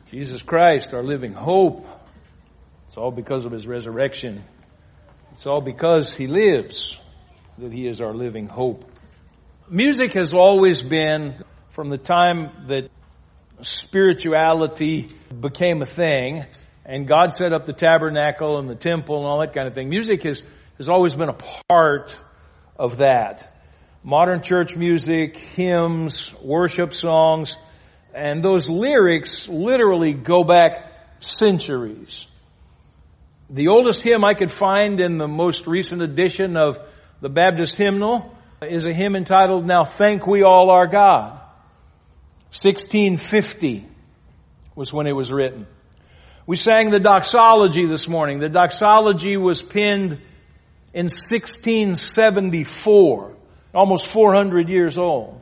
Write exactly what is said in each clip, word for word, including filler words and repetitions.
Jesus Christ, our living hope. It's all because of His resurrection. It's all because He lives that He is our living hope. Music has always been, from the time that spirituality became a thing, and God set up the tabernacle and the temple and all that kind of thing, music has, has always been a part of that. Modern church music, hymns, worship songs, and those lyrics literally go back centuries. The oldest hymn I could find in the most recent edition of the Baptist hymnal is a hymn entitled, "Now Thank We All Our God." sixteen fifty was when it was written. We sang the doxology this morning. The doxology was penned in sixteen seventy-four, almost four hundred years old.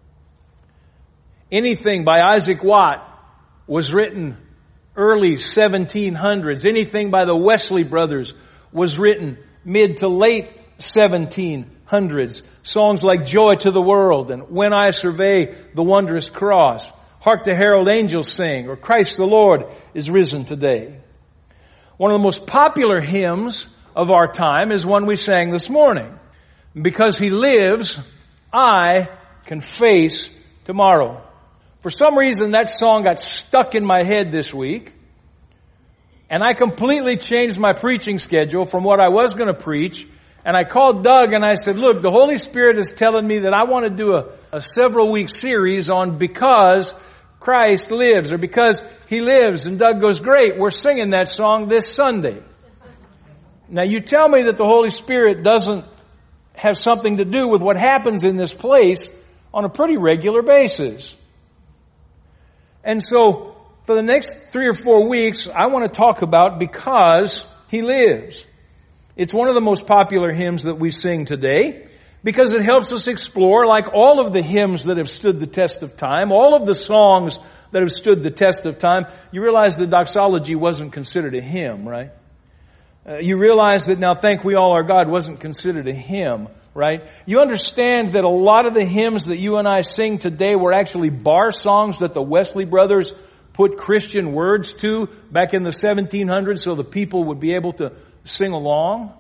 Anything by Isaac Watt was written early seventeen hundreds. Anything by the Wesley brothers was written mid to late seventeen hundreds. Songs like "Joy to the World" and "When I Survey the Wondrous Cross," "Hark the Herald Angels Sing," or "Christ the Lord is Risen Today." One of the most popular hymns of our time is one we sang this morning. "Because He lives, I can face tomorrow." For some reason, that song got stuck in my head this week, and I completely changed my preaching schedule from what I was going to preach. And I called Doug and I said, "Look, the Holy Spirit is telling me that I want to do a, a several week series on because Christ lives, or because He lives." And Doug goes, "Great, we're singing that song this Sunday." Now you tell me that the Holy Spirit doesn't have something to do with what happens in this place on a pretty regular basis. And so for the next three or four weeks, I want to talk about because He lives. It's one of the most popular hymns that we sing today because it helps us explore, like all of the hymns that have stood the test of time, all of the songs that have stood the test of time. You realize the doxology wasn't considered a hymn, right? Uh, you realize that "Now Thank We All Our God" wasn't considered a hymn, right? You understand that a lot of the hymns that you and I sing today were actually bar songs that the Wesley brothers put Christian words to back in the seventeen hundreds so the people would be able to sing along.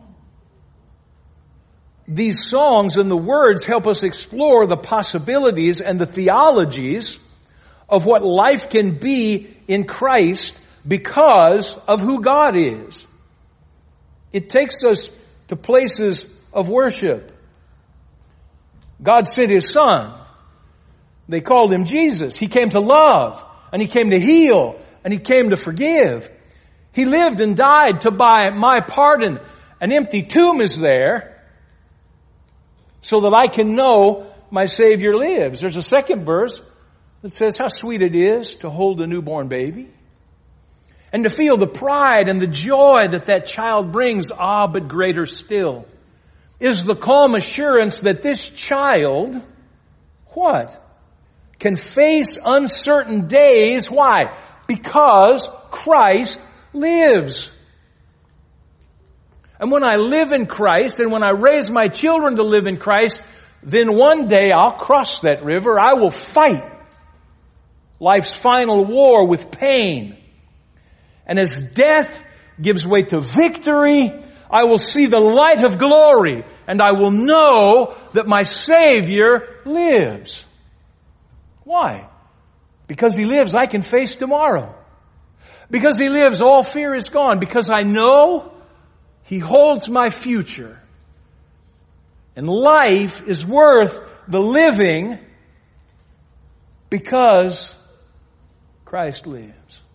These songs and the words help us explore the possibilities and the theologies of what life can be in Christ because of who God is. It takes us to places of worship. God sent His Son. They called Him Jesus. He came to love, and He came to heal, and He came to forgive. He lived and died to buy my pardon. An empty tomb is there so that I can know my Savior lives. There's a second verse that says how sweet it is to hold a newborn baby and to feel the pride and the joy that that child brings. Ah, but greater still is the calm assurance that this child, what? Can face uncertain days. Why? Because Christ lives. And when I live in Christ, and when I raise my children to live in Christ, then one day I'll cross that river. I will fight life's final war with pain. And as death gives way to victory, I will see the light of glory, and I will know that my Savior lives. Why? Because He lives, I can face tomorrow. Because He lives, all fear is gone. Because I know He holds my future. And life is worth the living because Christ lives.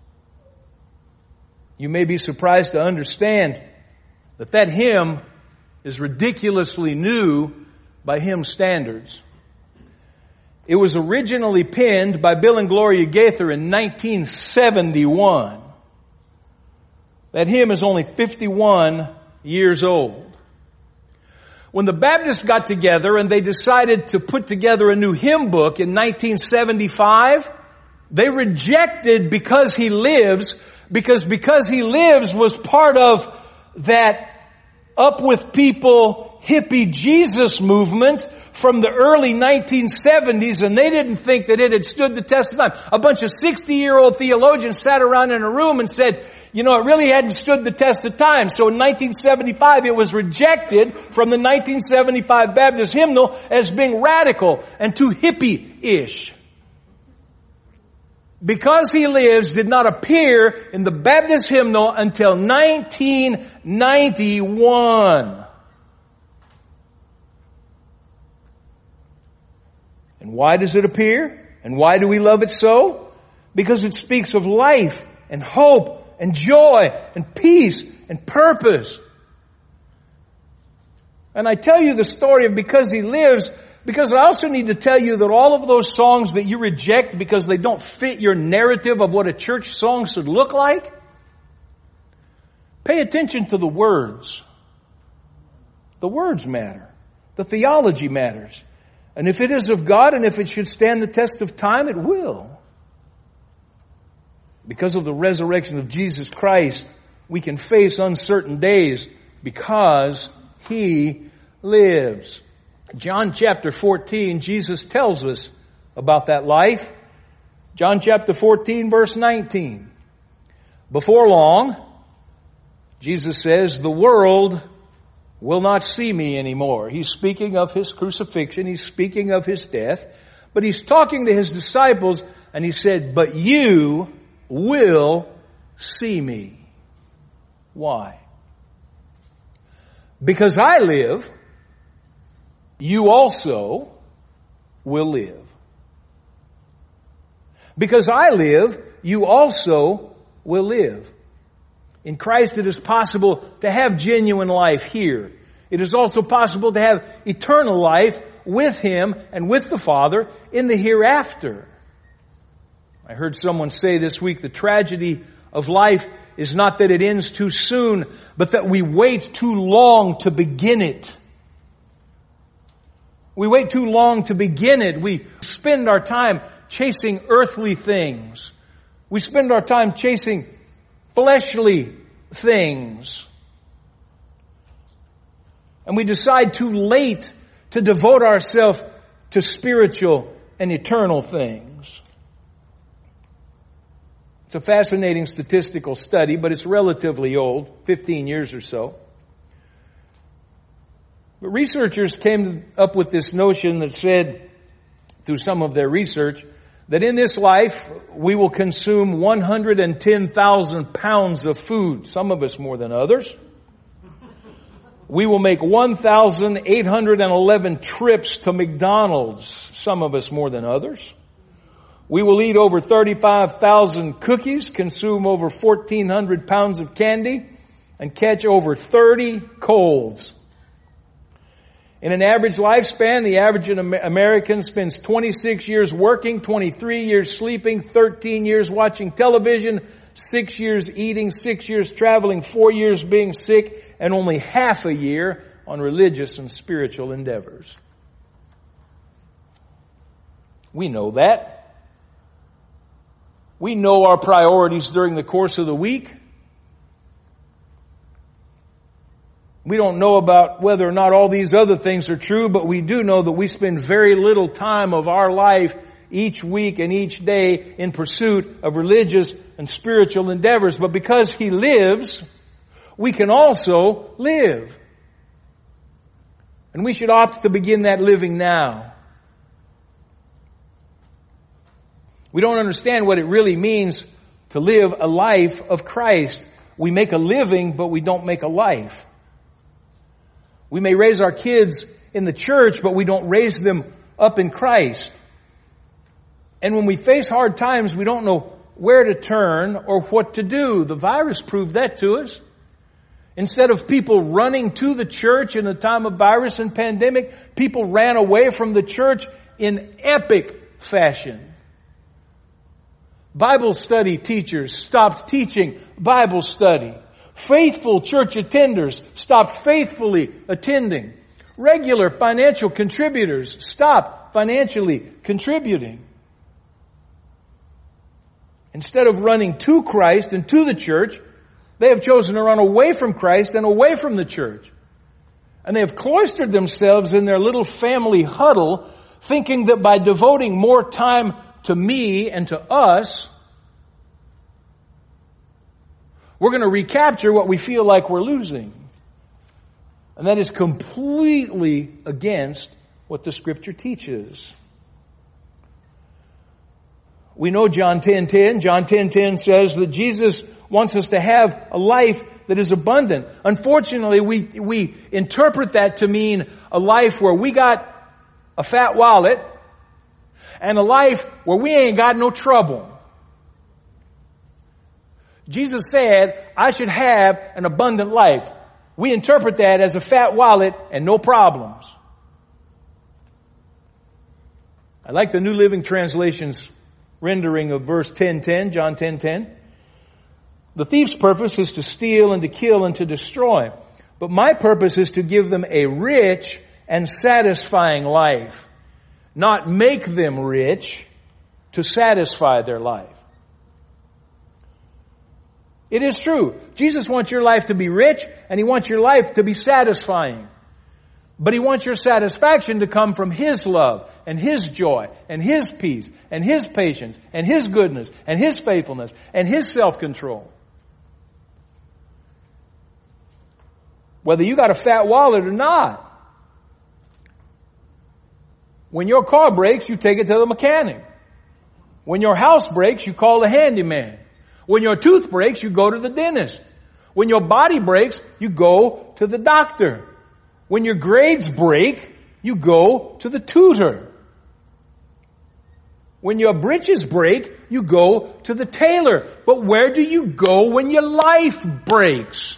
You may be surprised to understand that that hymn is ridiculously new by hymn standards. It was originally penned by Bill and Gloria Gaither in nineteen seventy-one. That hymn is only fifty-one years old. When the Baptists got together and they decided to put together a new hymn book in nineteen seventy-five, they rejected "Because He Lives," because "Because He Lives" was part of that up with people hippie Jesus movement from the early nineteen seventies, and they didn't think that it had stood the test of time. A bunch of sixty-year-old theologians sat around in a room and said, you know, it really hadn't stood the test of time. So in nineteen seventy-five, it was rejected from the nineteen seventy-five Baptist hymnal as being radical and too hippie-ish. Because He Lives did not appear in the Baptist hymnal until nineteen ninety-one. And why does it appear? And why do we love it so? Because it speaks of life and hope and joy and peace and purpose. And I tell you the story of Because He Lives because I also need to tell you that all of those songs that you reject because they don't fit your narrative of what a church song should look like, pay attention to the words. The words matter. The theology matters. And if it is of God and if it should stand the test of time, it will. Because of the resurrection of Jesus Christ, we can face uncertain days because He lives. John chapter fourteen, Jesus tells us about that life. John chapter fourteen, verse nineteen. Before long, Jesus says, the world will not see me anymore. He's speaking of His crucifixion. He's speaking of His death. But He's talking to His disciples and He said, but you will see me. Why? Because I live, you also will live. Because I live, you also will live. In Christ it is possible to have genuine life here. It is also possible to have eternal life with Him and with the Father in the hereafter. I heard someone say this week, the tragedy of life is not that it ends too soon, but that we wait too long to begin it. We wait too long to begin it. We spend our time chasing earthly things. We spend our time chasing fleshly things. And we decide too late to devote ourselves to spiritual and eternal things. It's a fascinating statistical study, but it's relatively old, fifteen years or so. But researchers came up with this notion that said, through some of their research, that in this life we will consume one hundred ten thousand pounds of food, some of us more than others. We will make one thousand eight hundred eleven trips to McDonald's, some of us more than others. We will eat over thirty-five thousand cookies, consume over fourteen hundred pounds of candy, and catch over thirty colds. In an average lifespan, the average American spends twenty-six years working, twenty-three years sleeping, thirteen years watching television, six years eating, six years traveling, four years being sick, and only half a year on religious and spiritual endeavors. We know that. We know our priorities during the course of the week. We don't know about whether or not all these other things are true, but we do know that we spend very little time of our life each week and each day in pursuit of religious and spiritual endeavors. But because He lives, we can also live. And we should opt to begin that living now. We don't understand what it really means to live a life of Christ. We make a living, but we don't make a life. We may raise our kids in the church, but we don't raise them up in Christ. And when we face hard times, we don't know where to turn or what to do. The virus proved that to us. Instead of people running to the church in the time of virus and pandemic, people ran away from the church in epic fashion. Bible study teachers stopped teaching Bible study. Faithful church attenders stopped faithfully attending. Regular financial contributors stopped financially contributing. Instead of running to Christ and to the church, they have chosen to run away from Christ and away from the church. And they have cloistered themselves in their little family huddle, thinking that by devoting more time to me and to us, we're going to recapture what we feel like we're losing. And that is completely against what the Scripture teaches. We know John ten ten. John ten ten says that Jesus wants us to have a life that is abundant. Unfortunately, we, we interpret that to mean a life where we got a fat wallet and a life where we ain't got no trouble. Jesus said, I should have an abundant life. We interpret that as a fat wallet and no problems. I like the New Living Translation's rendering of verse ten ten, John ten ten. The thief's purpose is to steal and to kill and to destroy. But my purpose is to give them a rich and satisfying life. Not make them rich, to satisfy their life. It is true. Jesus wants your life to be rich and He wants your life to be satisfying. But He wants your satisfaction to come from His love and His joy and His peace and His patience and His goodness and His faithfulness and His self-control. Whether you got a fat wallet or not. When your car breaks, you take it to the mechanic. When your house breaks, you call the handyman. When your tooth breaks, you go to the dentist. When your body breaks, you go to the doctor. When your grades break, you go to the tutor. When your britches break, you go to the tailor. But where do you go when your life breaks?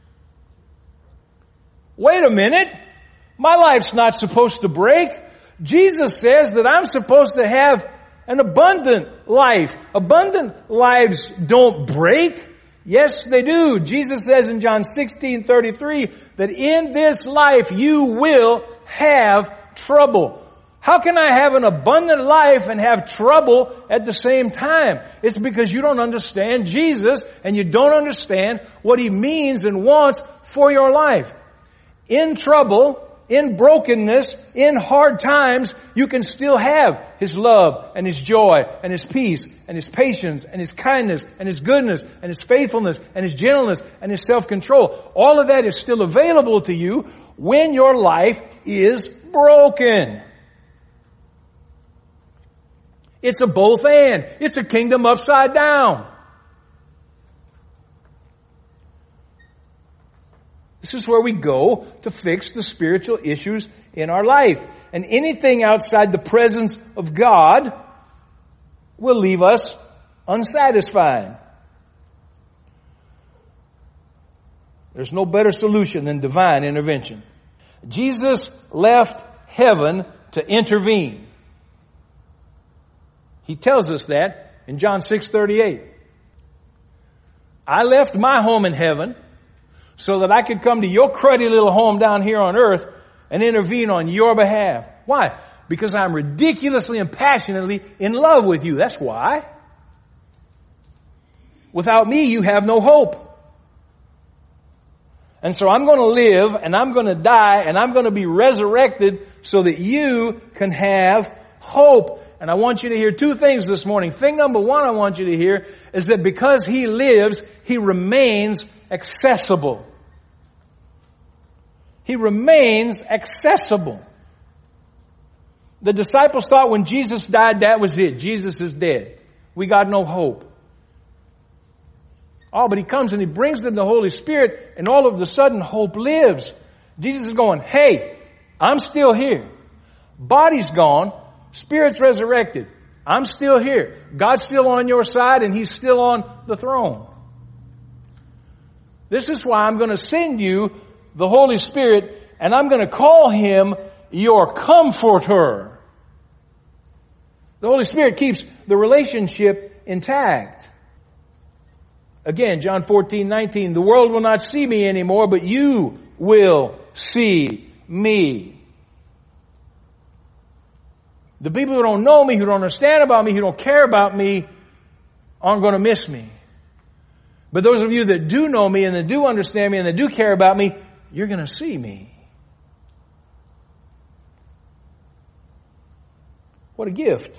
Wait a minute. My life's not supposed to break. Jesus says that I'm supposed to have an abundant life. Abundant lives don't break. Yes, they do. Jesus says in John sixteen thirty-three that in this life you will have trouble. How can I have an abundant life and have trouble at the same time? It's because you don't understand Jesus and you don't understand what He means and wants for your life. In trouble, in brokenness, in hard times, you can still have His love and His joy and His peace and His patience and His kindness and His goodness and His faithfulness and His gentleness and His self-control. All of that is still available to you when your life is broken. It's a both and. It's a kingdom upside down. This is where we go to fix the spiritual issues in our life. And anything outside the presence of God will leave us unsatisfied. There's no better solution than divine intervention. Jesus left heaven to intervene. He tells us that in John six thirty-eight. I left my home in heaven so that I could come to your cruddy little home down here on earth and intervene on your behalf. Why? Because I'm ridiculously and passionately in love with you. That's why. Without me, you have no hope. And so I'm going to live and I'm going to die and I'm going to be resurrected so that you can have hope. And I want you to hear two things this morning. Thing number one I want you to hear is that because He lives, He remains accessible. He remains accessible. The disciples thought when Jesus died, that was it. Jesus is dead. We got no hope. Oh, but He comes and He brings them the Holy Spirit, and all of a sudden hope lives. Jesus is going, hey, I'm still here. Body's gone. Spirit's resurrected. I'm still here. God's still on your side and He's still on the throne. This is why I'm going to send you the Holy Spirit and I'm going to call Him your comforter. The Holy Spirit keeps the relationship intact. Again, John fourteen nineteen, the world will not see me anymore, but you will see me. The people who don't know me, who don't understand about me, who don't care about me, aren't going to miss me. But those of you that do know me and that do understand me and that do care about me, you're going to see me. What a gift.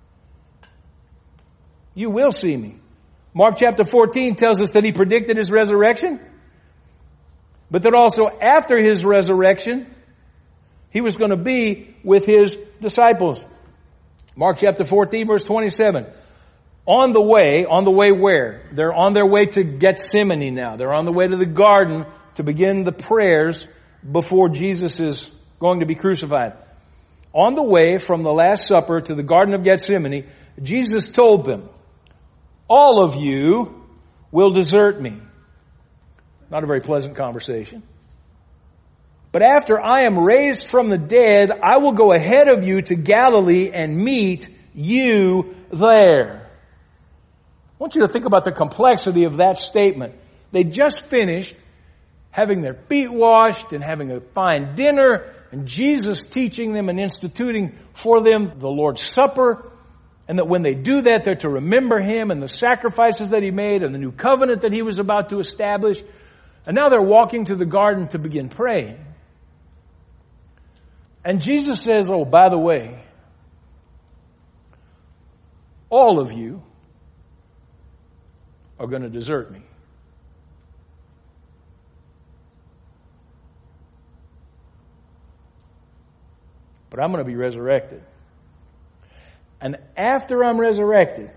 You will see me. Mark chapter fourteen tells us that he predicted his resurrection, but that also after his resurrection, he was going to be with his disciples. Mark chapter fourteen, verse twenty-seven. On the way, on the way where? They're on their way to Gethsemane now. They're on the way to the garden to begin the prayers before Jesus is going to be crucified. On the way from the Last Supper to the Garden of Gethsemane, Jesus told them, all of you will desert me. Not a very pleasant conversation. But after I am raised from the dead, I will go ahead of you to Galilee and meet you there. I want you to think about the complexity of that statement. They just finished having their feet washed and having a fine dinner, and Jesus teaching them and instituting for them the Lord's Supper, and that when they do that, they're to remember Him and the sacrifices that He made and the new covenant that He was about to establish. And now they're walking to the garden to begin praying. And Jesus says, oh, by the way, all of you are going to desert me. But I'm going to be resurrected. And after I'm resurrected,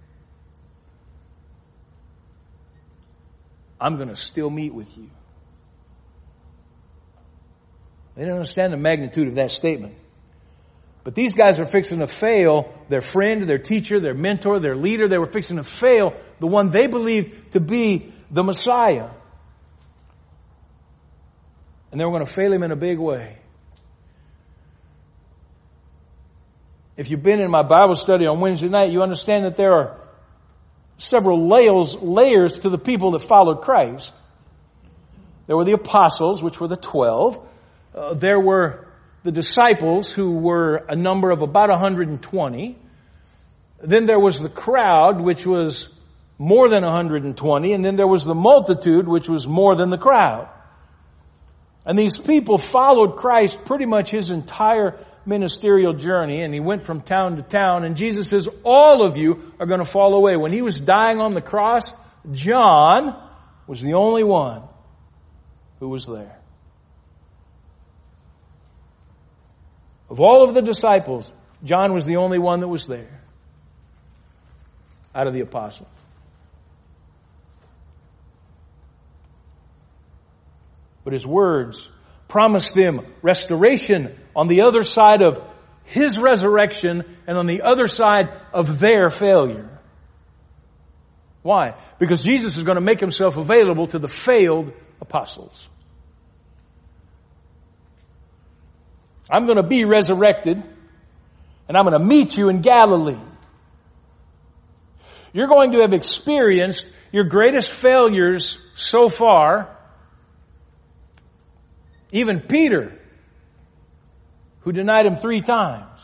I'm going to still meet with you. They don't understand the magnitude of that statement. But these guys are fixing to fail their friend, their teacher, their mentor, their leader. They were fixing to fail the one they believed to be the Messiah. And they were going to fail Him in a big way. If you've been in my Bible study on Wednesday night, you understand that there are several layers, layers to the people that followed Christ. There were the apostles, which were the twelve. Uh, there were the disciples, who were a number of about one hundred twenty. Then there was the crowd, which was more than one hundred twenty. And then there was the multitude, which was more than the crowd. And these people followed Christ pretty much His entire ministerial journey. And He went from town to town. And Jesus says, all of you are going to fall away. When He was dying on the cross, John was the only one who was there. Of all of the disciples, John was the only one that was there out of the apostles. But His words promised them restoration on the other side of His resurrection and on the other side of their failure. Why? Because Jesus is going to make Himself available to the failed apostles. I'm going to be resurrected, and I'm going to meet you in Galilee. You're going to have experienced your greatest failures so far. Even Peter, who denied Him three times.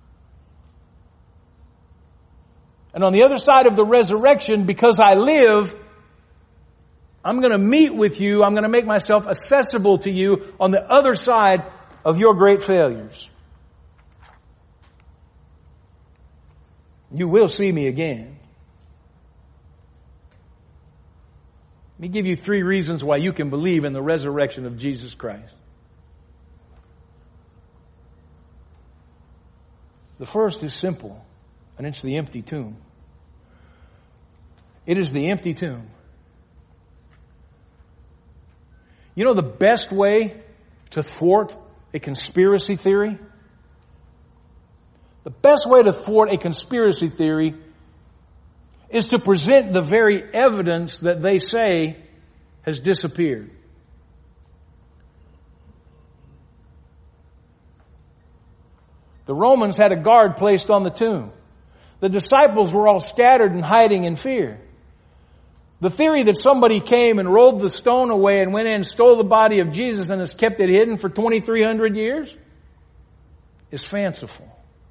And on the other side of the resurrection, because I live, I'm going to meet with you. I'm going to make myself accessible to you on the other side of your great failures. You will see me again. Let me give you three reasons why you can believe in the resurrection of Jesus Christ. The first is simple, and it's the empty tomb. It is the empty tomb. You know the best way to thwart a conspiracy theory? The best way to thwart a conspiracy theory is to present the very evidence that they say has disappeared. The Romans had a guard placed on the tomb. The disciples were all scattered and hiding in fear. The theory that somebody came and rolled the stone away and went in and stole the body of Jesus and has kept it hidden for twenty-three hundred years is fanciful.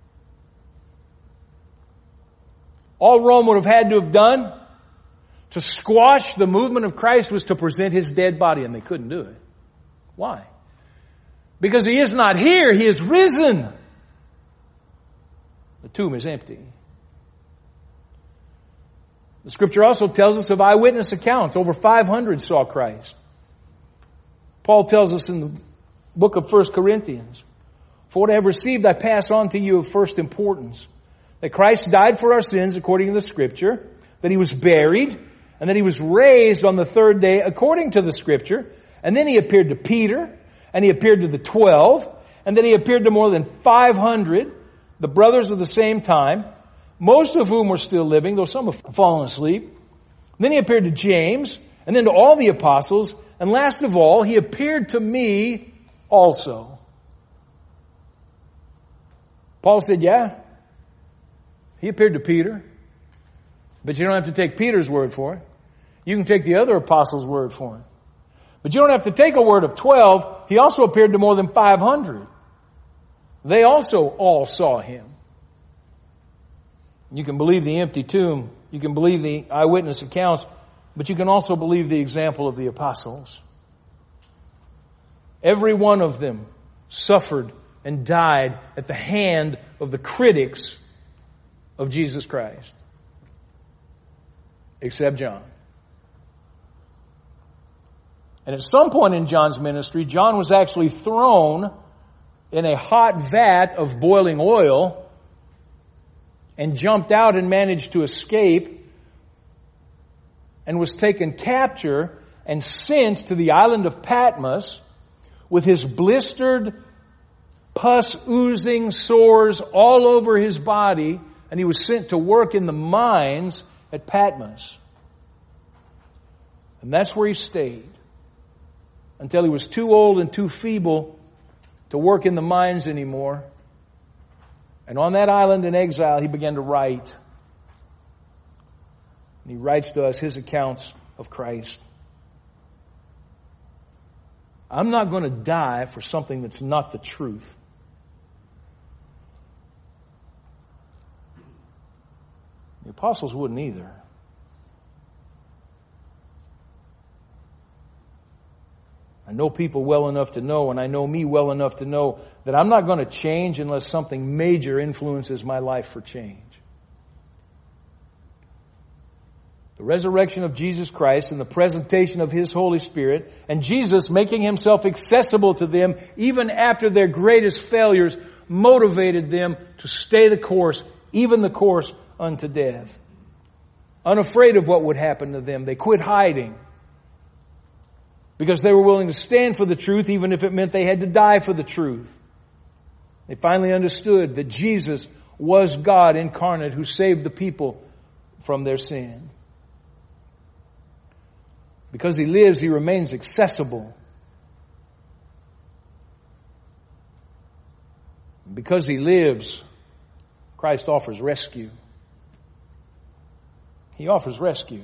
All Rome would have had to have done to squash the movement of Christ was to present His dead body, and they couldn't do it. Why? Because He is not here. He is risen. The tomb is empty. The Scripture also tells us of eyewitness accounts. Over five hundred saw Christ. Paul tells us in the book of First Corinthians, "For what I have received I pass on to you of first importance, that Christ died for our sins according to the Scripture, that He was buried, and that He was raised on the third day according to the Scripture, and then He appeared to Peter, and He appeared to the twelve, and then He appeared to more than five hundred, the brothers of the same time, most of whom were still living, though some have fallen asleep. Then He appeared to James, and then to all the apostles, and last of all, He appeared to me also." Paul said, yeah, He appeared to Peter, but you don't have to take Peter's word for it. You can take the other apostles' word for it. But you don't have to take a word of twelve. He also appeared to more than five hundred. They also all saw Him. You can believe the empty tomb. You can believe the eyewitness accounts. But you can also believe the example of the apostles. Every one of them suffered and died at the hand of the critics of Jesus Christ. Except John. And at some point in John's ministry, John was actually thrown in a hot vat of boiling oil and jumped out and managed to escape and was taken capture and sent to the island of Patmos with his blistered, pus-oozing sores all over his body, and he was sent to work in the mines at Patmos. And that's where he stayed until he was too old and too feeble to work in the mines anymore. And on that island in exile, he began to write. And he writes to us his accounts of Christ. I'm not going to die for something that's not the truth. The apostles wouldn't either. I know people well enough to know, and I know me well enough to know that I'm not going to change unless something major influences my life for change. The resurrection of Jesus Christ and the presentation of His Holy Spirit, and Jesus making Himself accessible to them even after their greatest failures, motivated them to stay the course, even the course unto death. Unafraid of what would happen to them, they quit hiding because they were willing to stand for the truth even if it meant they had to die for the truth. They finally understood that Jesus was God incarnate who saved the people from their sin. Because He lives, He remains accessible. Because He lives, Christ offers rescue. He offers rescue.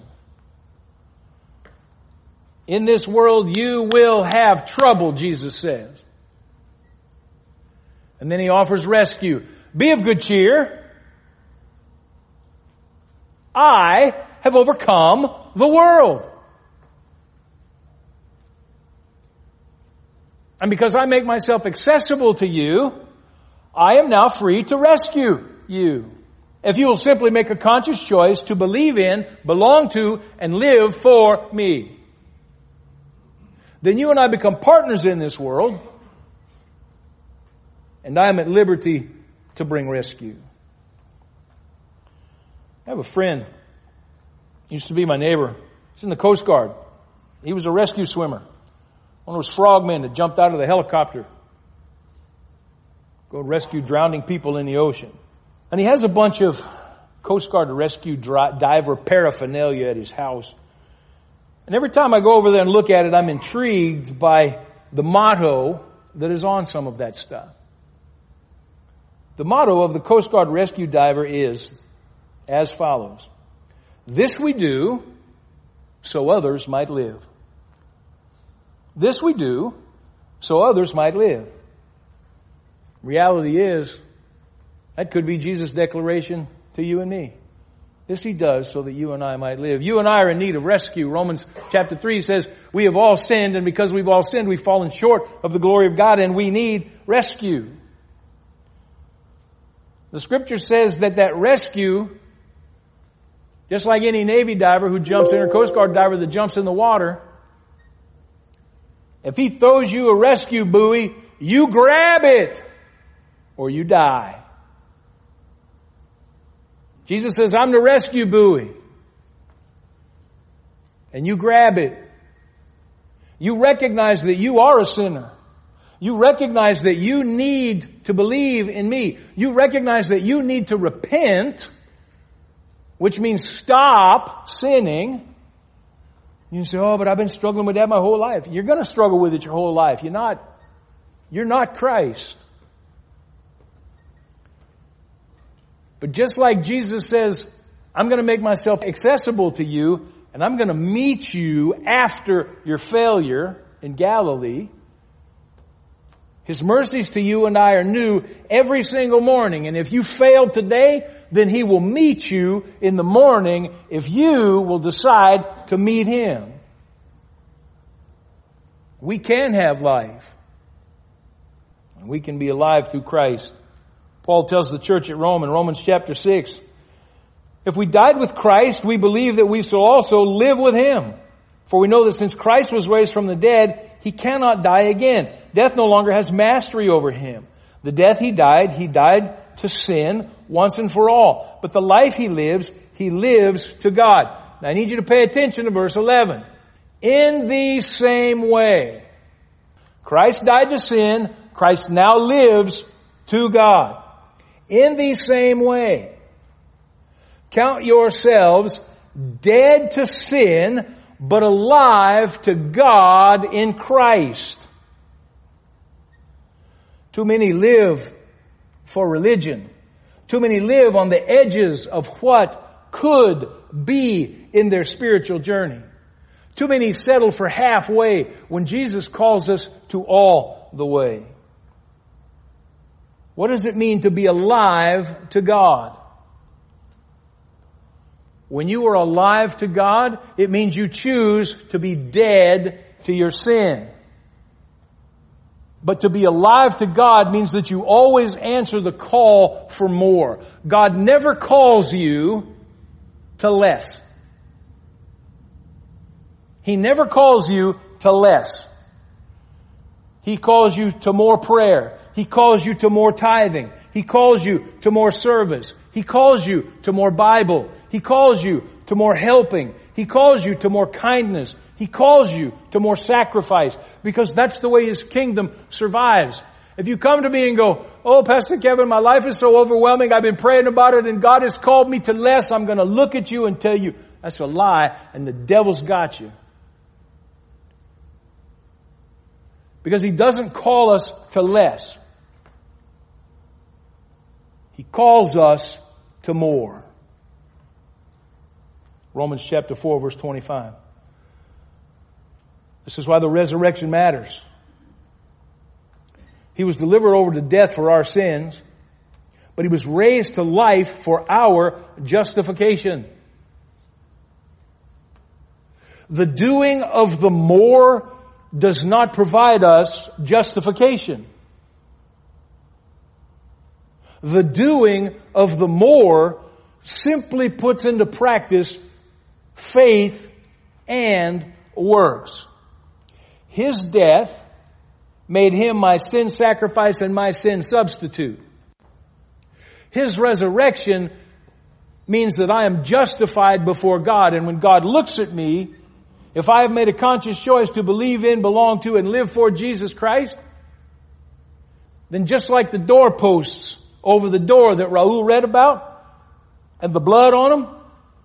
In this world you will have trouble, Jesus says. And then He offers rescue. Be of good cheer. I have overcome the world. And because I make myself accessible to you, I am now free to rescue you. If you will simply make a conscious choice to believe in, belong to, and live for me, then you and I become partners in this world, and I am at liberty to bring rescue. I have a friend, he used to be my neighbor. He's in the Coast Guard. He was a rescue swimmer. One of those frogmen that jumped out of the helicopter, go rescue drowning people in the ocean. And he has a bunch of Coast Guard rescue diver paraphernalia at his house. And every time I go over there and look at it, I'm intrigued by the motto that is on some of that stuff. The motto of the Coast Guard rescue diver is as follows: this we do so others might live. This we do so others might live. Reality is, that could be Jesus' declaration to you and me. This He does so that you and I might live. You and I are in need of rescue. Romans chapter three says, we have all sinned, and because we've all sinned, we've fallen short of the glory of God, and we need rescue. The Scripture says that that rescue, just like any Navy diver who jumps in, or Coast Guard diver that jumps in the water, if he throws you a rescue buoy, you grab it or you die. Jesus says, I'm the rescue buoy. And you grab it. You recognize that you are a sinner. You recognize that you need to believe in me. You recognize that you need to repent, which means stop sinning. You say, oh, but I've been struggling with that my whole life. You're going to struggle with it your whole life. You're not, you're not Christ. But just like Jesus says, I'm going to make myself accessible to you, and I'm going to meet you after your failure in Galilee. His mercies to you and I are new every single morning. And if you fail today, then He will meet you in the morning if you will decide to meet Him. We can have life. And we can be alive through Christ. Paul tells the church at Rome in Romans chapter six, if we died with Christ, we believe that we shall also live with Him. For we know that since Christ was raised from the dead, He cannot die again. Death no longer has mastery over Him. The death He died, He died to sin once and for all. But the life He lives, He lives to God. Now I need you to pay attention to verse eleven. In the same way, Christ died to sin, Christ now lives to God. In the same way, count yourselves dead to sin, but alive to God in Christ. Too many live for religion. Too many live on the edges of what could be in their spiritual journey. Too many settle for halfway when Jesus calls us to all the way. What does it mean to be alive to God? When you are alive to God, it means you choose to be dead to your sin. But to be alive to God means that you always answer the call for more. God never calls you to less. He never calls you to less. He calls you to more prayer. He calls you to more tithing. He calls you to more service. He calls you to more Bible. He calls you to more helping. He calls you to more kindness. He calls you to more sacrifice, because that's the way His kingdom survives. If you come to me and go, oh, Pastor Kevin, my life is so overwhelming, I've been praying about it and God has called me to less, I'm going to look at you and tell you that's a lie and the devil's got you. Because He doesn't call us to less. He calls us to more. Romans chapter four, verse twenty-five. This is why the resurrection matters. He was delivered over to death for our sins, but He was raised to life for our justification. The doing of the more does not provide us justification. The doing of the more simply puts into practice faith and works. His death made Him my sin sacrifice and my sin substitute. His resurrection means that I am justified before God. And when God looks at me, if I have made a conscious choice to believe in, belong to, and live for Jesus Christ, then just like the doorposts over the door that Raul read about, and the blood on them,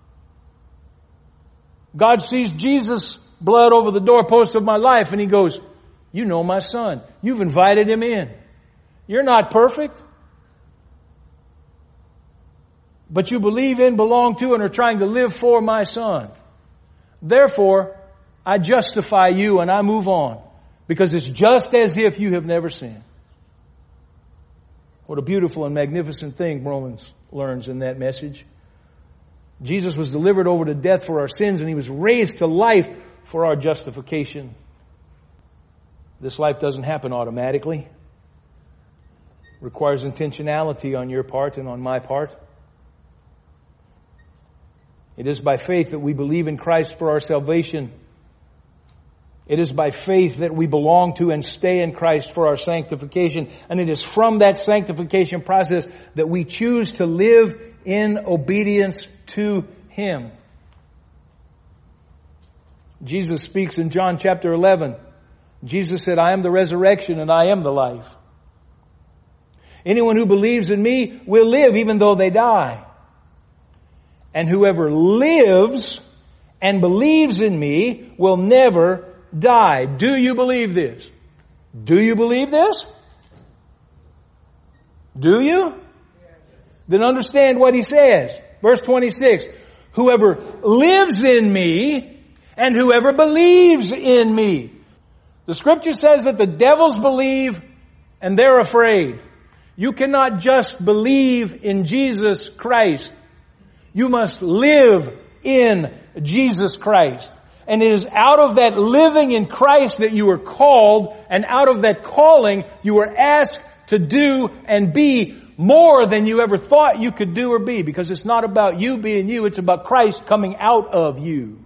God sees Jesus' blood over the doorpost of my life and He goes, you know my son. You've invited him in. You're not perfect, but you believe in, belong to, and are trying to live for my son. Therefore, I justify you and I move on, because it's just as if you have never sinned. What a beautiful and magnificent thing Romans learns in that message. Jesus was delivered over to death for our sins, and He was raised to life for our justification. This life doesn't happen automatically. requires intentionality on your part and on my part. It is by faith that we believe in Christ for our salvation. It is by faith that we belong to and stay in Christ for our sanctification. And it is from that sanctification process that we choose to live in obedience to Him. Jesus speaks in John chapter eleven. Jesus said, I am the resurrection and I am the life. Anyone who believes in me will live even though they die. And whoever lives and believes in me will never die. Do you believe this? Do you believe this? Do you? Then understand what he says. Verse twenty-six. Whoever lives in me and whoever believes in me. The scripture says that the devils believe and they're afraid. You cannot just believe in Jesus Christ. You must live in Jesus Christ. And it is out of that living in Christ that you are called, and out of that calling you are asked to do and be more than you ever thought you could do or be. Because it's not about you being you, it's about Christ coming out of you.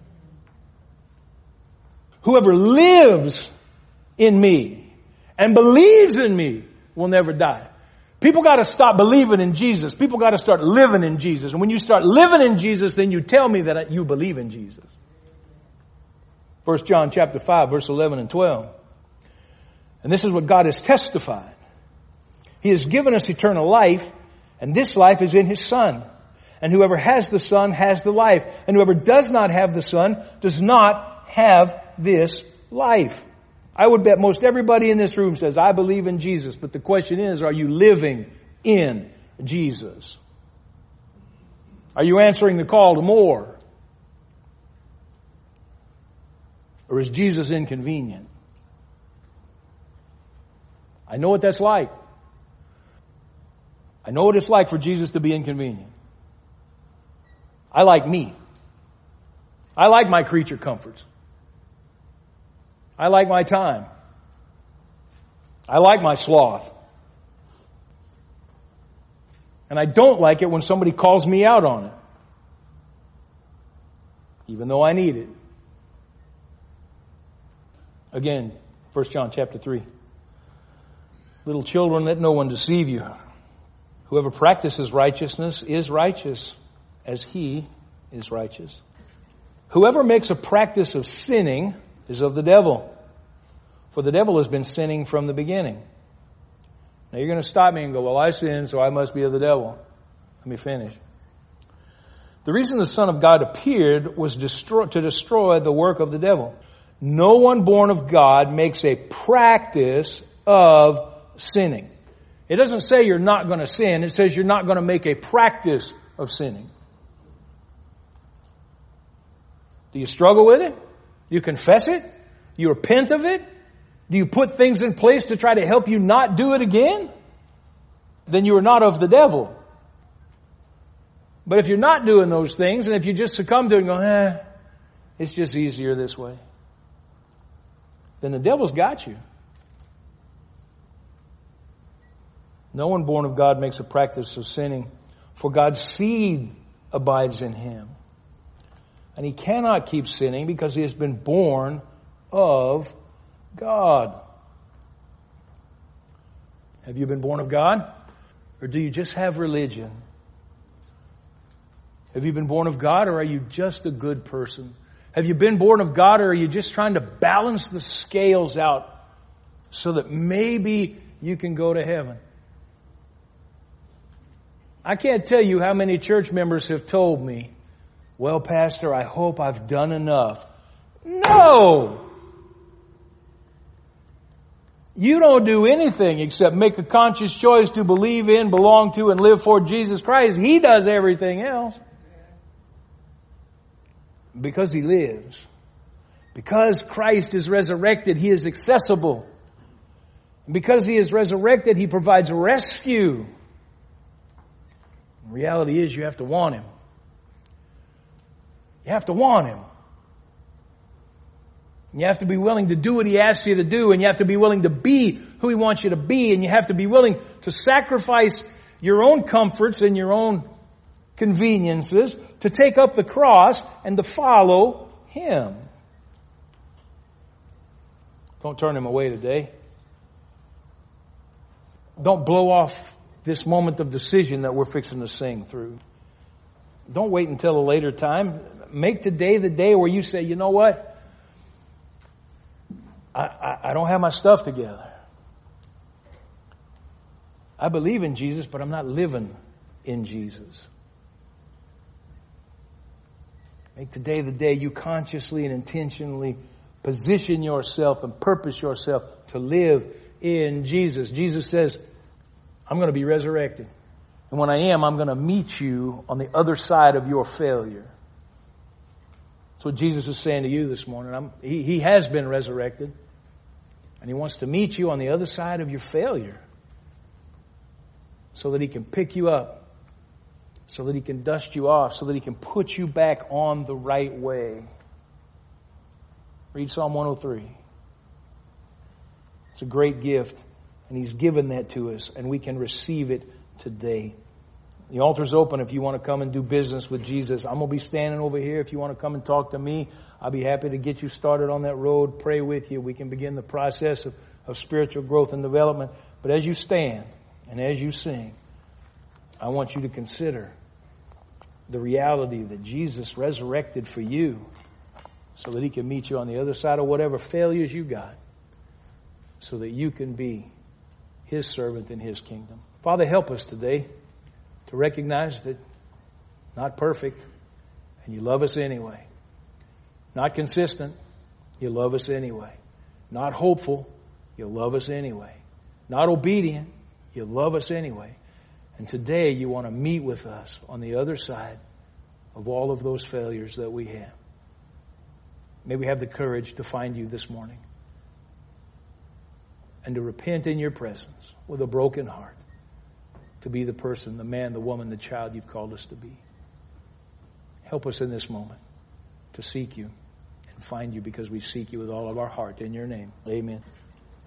Whoever lives in me and believes in me will never die. People got to stop believing in Jesus. People got to start living in Jesus. And when you start living in Jesus, then you tell me that you believe in Jesus. First John chapter five, verse eleven and twelve. And this is what God has testified. He has given us eternal life, and this life is in His Son. And whoever has the Son has the life. And whoever does not have the Son does not have this life. I would bet most everybody in this room says, I believe in Jesus. But the question is, are you living in Jesus? Are you answering the call to more? Or is Jesus inconvenient? I know what that's like. I know what it's like for Jesus to be inconvenient. I like me. I like my creature comforts. I like my time. I like my sloth. And I don't like it when somebody calls me out on it. Even though I need it. Again, First John chapter three. Little children, let no one deceive you. Whoever practices righteousness is righteous as he is righteous. Whoever makes a practice of sinning is of the devil. For the devil has been sinning from the beginning. Now you're going to stop me and go, well, I sinned, so I must be of the devil. Let me finish. The reason the Son of God appeared was destroy, to destroy the work of the devil. No one born of God makes a practice of sinning. It doesn't say you're not going to sin. It says you're not going to make a practice of sinning. Do you struggle with it? Do you confess it? Do you repent of it? Do you put things in place to try to help you not do it again? Then you are not of the devil. But if you're not doing those things, and if you just succumb to it and go, eh, it's just easier this way, then the devil's got you. No one born of God makes a practice of sinning, for God's seed abides in him. And he cannot keep sinning because he has been born of God. Have you been born of God? Or do you just have religion? Have you been born of God, or are you just a good person? Have you been born of God, or are you just trying to balance the scales out so that maybe you can go to heaven? I can't tell you how many church members have told me, well, Pastor, I hope I've done enough. No! You don't do anything except make a conscious choice to believe in, belong to, and live for Jesus Christ. He does everything else. Because he lives. Because Christ is resurrected, he is accessible. And because he is resurrected, he provides rescue. The reality is you have to want him. You have to want him. You have to be willing to do what He asks you to do, and you have to be willing to be who He wants you to be, and you have to be willing to sacrifice your own comforts and your own conveniences to take up the cross and to follow Him. Don't turn Him away today. Don't blow off this moment of decision that we're fixing to sing through. Don't wait until a later time. Make today the day where you say, you know what? I, I, I don't have my stuff together. I believe in Jesus, but I'm not living in Jesus. Make today the day you consciously and intentionally position yourself and purpose yourself to live in Jesus. Jesus says, I'm going to be resurrected. And when I am, I'm going to meet you on the other side of your failure. That's what Jesus is saying to you this morning. I'm, he, he has been resurrected. And He wants to meet you on the other side of your failure. So that He can pick you up. So that He can dust you off. So that He can put you back on the right way. Read Psalm one oh three. It's a great gift. And He's given that to us. And we can receive it today. The altar's open if you want to come and do business with Jesus. I'm going to be standing over here. If you want to come and talk to me, I'll be happy to get you started on that road, pray with you. We can begin the process of, of spiritual growth and development. But as you stand and as you sing, I want you to consider the reality that Jesus resurrected for you so that He can meet you on the other side of whatever failures you got so that you can be His servant in His kingdom. Father, help us today to recognize that not perfect, and You love us anyway. Not consistent, You love us anyway. Not hopeful, You love us anyway. Not obedient, You love us anyway. And today You want to meet with us on the other side of all of those failures that we have. May we have the courage to find You this morning and to repent in Your presence with a broken heart, to be the person, the man, the woman, the child You've called us to be. Help us in this moment to seek You and find You because we seek You with all of our heart in Your name. Amen.